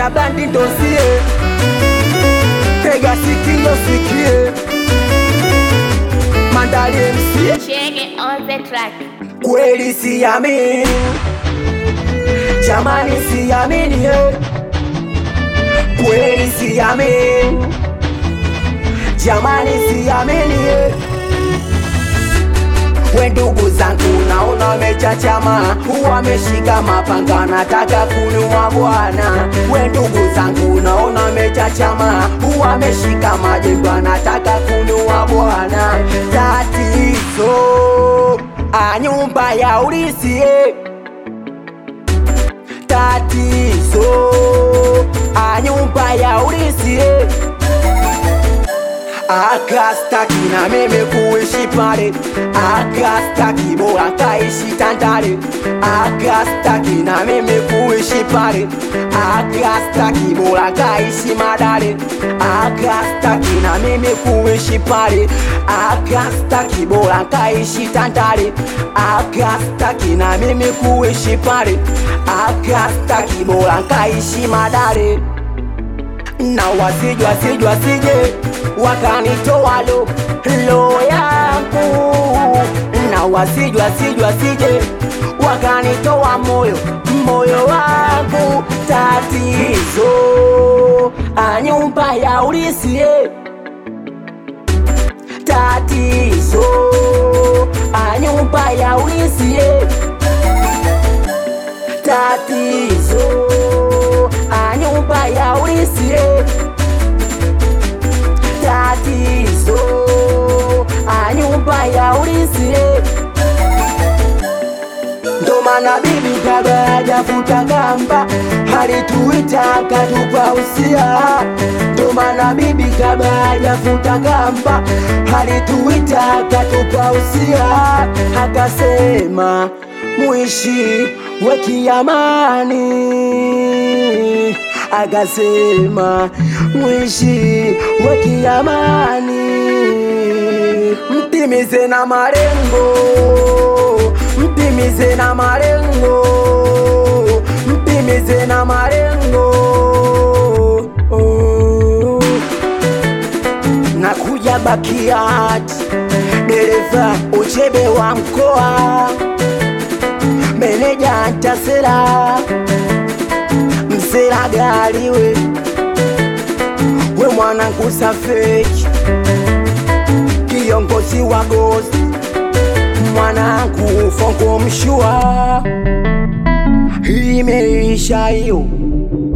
na bandi dosie, tega sikio sikie, Mandali MC. Chege on the track. Kweli siamini, jamani siamini, kweli siamini, jamani siamini. We ndugu zangu naona wamechachama, wameshika mapanga nataka kuniua bwana. We ndugu zangu naona wamechachama, wameshika majembe nataka kuniua bwana. Tatizo nyumba ya ulisi, tatizo nyumba ya ulisi. Akastaki na mimi kuishi pale, akastaki bora kaishi Tandale. Akastaki na mimi kuishi pale, akastaki bora kaishi Madale. Akastaki na mimi kuishi pale, akastaki bora kaishi Tandale. Akastaki na mimi kuishi pale, akastaki bora kaishi Madale. Na wasijwa sije wakanitoa lo yangu, na wasijwa sije wakanitoa moyo wangu. Tatizo nyumba ya ulisi, tatizo nyumba ya ulisi, tatizo nyumba ya ulisi, tatizo nyumba ya ulisi. Ndo maana bibi kabla hajafuta kamba alituita akatupa usia. Ndo maana bibi kabla hajafuta kamba alituita akatupa usia. Akasema muishi weki amani, akasema muishi weki amani. Mtimize na malengo, mtimize na malengo, mtimize na malengo. Nakuja Bakiat, dereva uchebe wa mkoa, meneja Ntasela, msela gari we mwanangu Safeki, kiongozi wa Ghost, mwanangu Fonko Mshua. Imeisha hiyo.